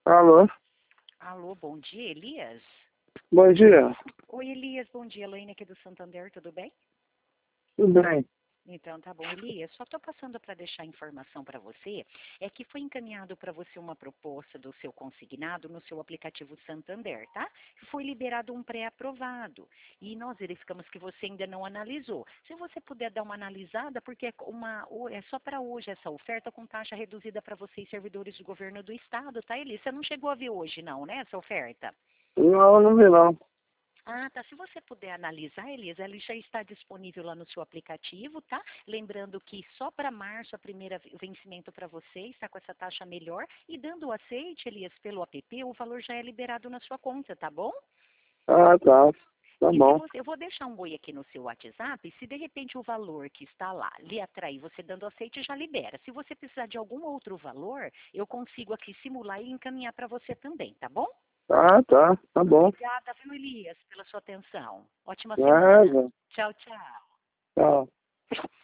Alô, Alô, bom dia, Elias? bom dia. Oi, Elias, bom dia. Elaine aqui do Santander, tudo bem? Tudo bem? Então, tá bom, Elias. Só estou passando para deixar informação para você. É que foi encaminhado para você uma proposta do seu consignado no seu aplicativo Santander, tá? Foi liberado um pré-aprovado. E nós verificamos que você ainda não analisou. Se você puder dar uma analisada, porque é só para hoje essa oferta com taxa reduzida para vocês, servidores do governo do estado, tá, Elias? Você não chegou a ver hoje, não, né, essa oferta? Não, não vi não. Ah, tá. Se você puder analisar, Elisa, ele já está disponível lá no seu aplicativo, tá? Lembrando que só para março, o vencimento para você está com essa taxa melhor. E dando o aceite, Elias, pelo app, o valor já é liberado na sua conta, tá bom? Ah, tá. Tá E se bom. você, eu vou deixar um oi aqui no seu WhatsApp, e se de repente o valor que está lá lhe atrair, você dando aceite, já libera. Se você precisar de algum outro valor, eu consigo aqui simular e encaminhar para você também, tá bom? Ah, tá. Tá bom. Obrigada, viu, Elias, pela sua atenção. Ótima semana. Nada. Tchau, tchau. Tchau.